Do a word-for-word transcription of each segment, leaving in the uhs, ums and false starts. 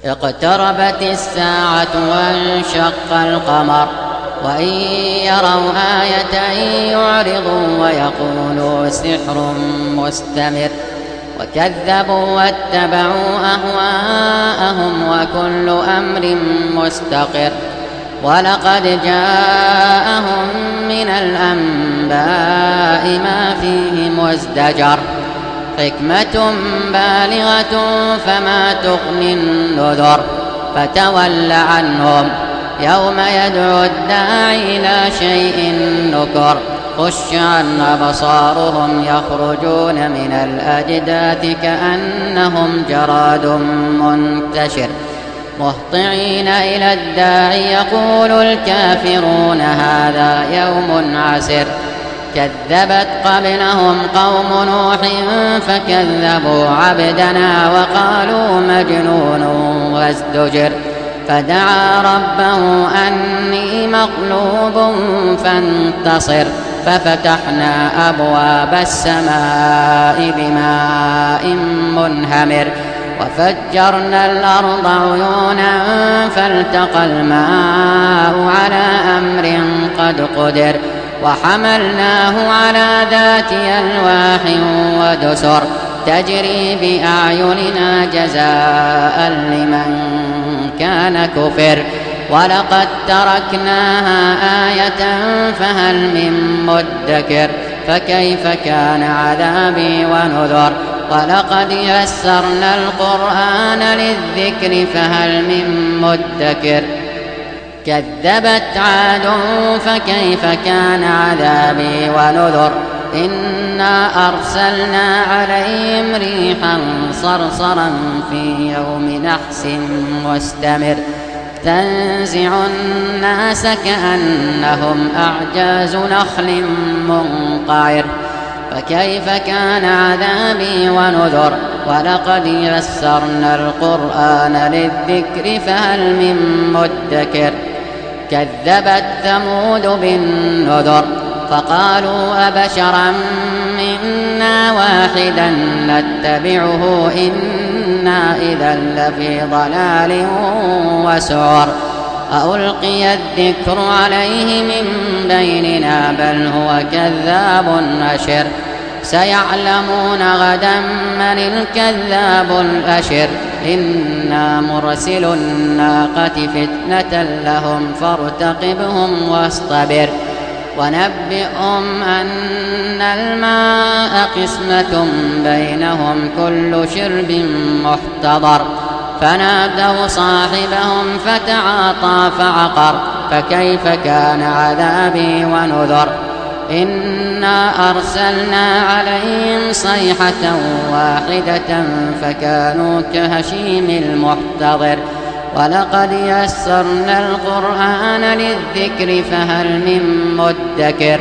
اقتربت الساعة وانشق القمر وإن يروا آية يعرضوا ويقولوا سحر مستمر وكذبوا واتبعوا أهواءهم وكل أمر مستقر ولقد جاءهم من الأنباء ما فيه مزدجر حكمة بالغة فما تغني النذر فتول عنهم يوم يدعو الداعي إلى شيء نكر خش عن أبصارهم يخرجون من الأجداث كأنهم جراد منتشر مهطعين إلى الداعي يقول الكافرون هذا يوم عسر كذبت قبلهم قوم نوح فكذبوا عبدنا وقالوا مجنون وازدجر فدعا ربه أني مغلوب فانتصر ففتحنا أبواب السماء بماء منهمر وفجرنا الأرض عيونا فالتقى الماء على أمر قد قدر وحملناه على ذات ألواح ودسر تجري بأعيننا جزاء لمن كان كفر ولقد تركناها آية فهل من مدكر فكيف كان عذابي ونذر ولقد يسرنا القرآن للذكر فهل من مدكر كذبت عاد فكيف كان عذابي ونذر إنا أرسلنا عليهم ريحا صرصرا في يوم نحس مستمر تنزع الناس كأنهم أعجاز نخل منقعر فكيف كان عذابي ونذر ولقد يسرنا القرآن للذكر فهل من مدكر كذبت ثمود بالنذر فقالوا أبشرا منا واحدا نتبعه إنا إذا لفي ضلال وسعر ألقي الذكر عليه من بيننا بل هو كذاب أشر سيعلمون غدا من الكذاب الأشر إنا مرسل الناقة فتنة لهم فارتقبهم واصطبر ونبئهم أن الماء قسمة بينهم كل شرب محتضر فنادوا صاحبهم فتعاطى فعقر فكيف كان عذابي ونذر إنا أرسلنا عليهم صيحة واحدة فكانوا كهشيم المحتضر ولقد يسرنا القرآن للذكر فهل من مدكر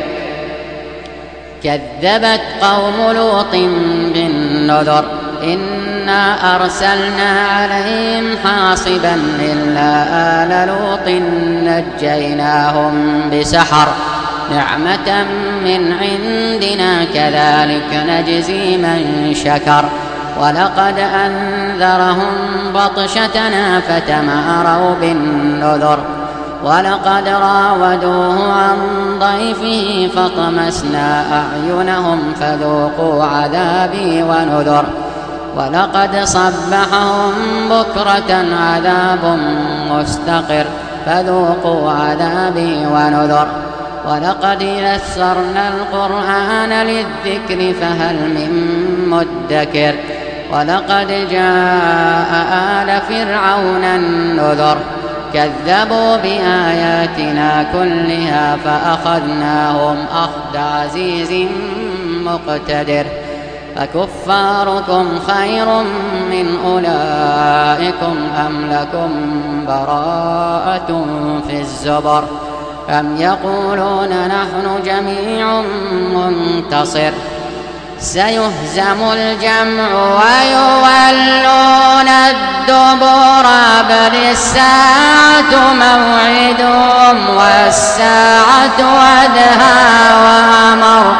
كذبت قوم لوط بالنذر إنا أرسلنا عليهم حاصبا إلا آل لوط نجيناهم بسحر نعمة من عندنا كذلك نجزي من شكر ولقد أنذرهم بطشتنا فتماروا بالنذر ولقد راودوه عن ضيفه فطمسنا أعينهم فذوقوا عذابي ونذر ولقد صبحهم بكرة عذاب مستقر فذوقوا عذابي ونذر ولقد يسرنا القرآن للذكر فهل من مدكر ولقد جاء آل فرعون النذر كذبوا بآياتنا كلها فأخذناهم أخذ عزيز مقتدر أكفاركم خير من أولئكم أم لكم براءة في الزبر أم يقولون نحن جميع منتصر سيهزم الجمع ويولون الدبر بل الساعة موعدهم والساعة أدهى وأمر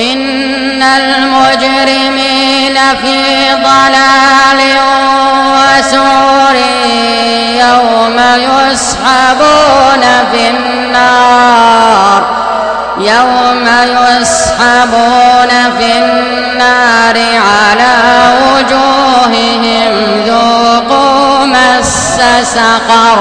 إن المجرمين في ضلال يوم يسحبون في النار على وجوههم ذوقوا مس سقر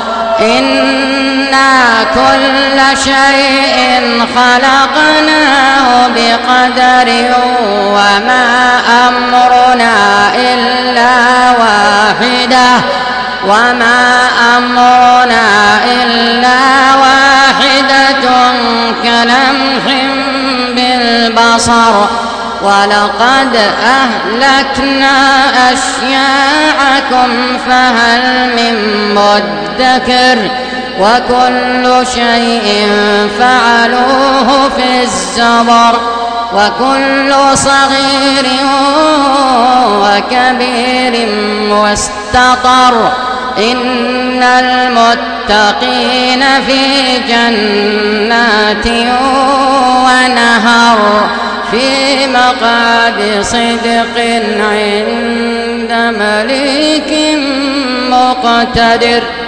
إنا كل شيء خلقناه بقدر وما أمرنا إلا واحدة وما أمرنا إلا واحدة كلمح بالبصر ولقد أهلكنا أشياعكم فهل من مدكر وكل شيء فعلوه في الزبر وكل صغير وكبير مستطر إن المتقين في جنات ونهر في مقعد صدق عند مليك مقتدر.